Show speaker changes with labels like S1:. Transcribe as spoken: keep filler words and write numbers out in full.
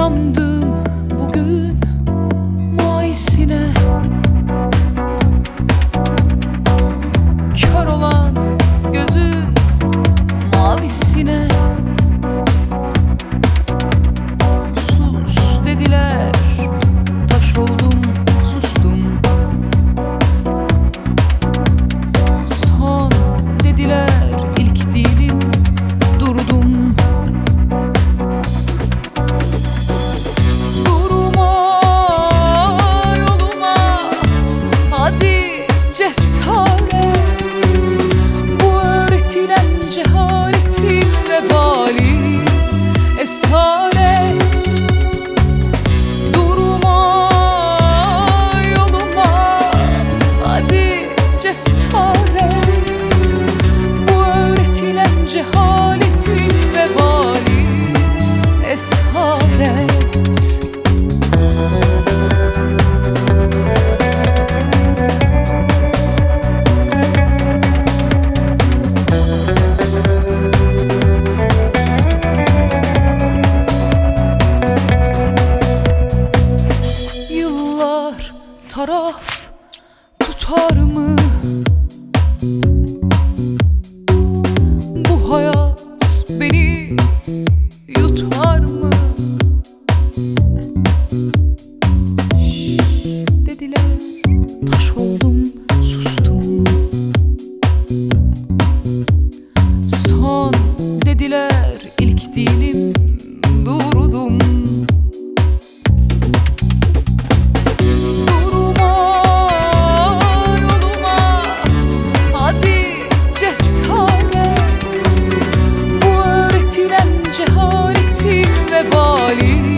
S1: Uyandım bugün muaysine, kör olan gözün mavisine. Sus dediler, taş oldum, sustum. Son dediler, ilk değilim, durdum. Durma yoluma, hadi cesaret. Bu öğretilen cehaletin vebali esaret. Durma yoluma, hadi cesaret. Bu öğretilen cehaletin vebali esaret. Yıllar taraf tutar mı? Bu hayat beni yutar mı? Şşş dediler, taş oldum, sustum. Son dediler, ilk değilim, durdum. Durma yoluma, hadi cesaret. Bu öğretilen cehaletin vebali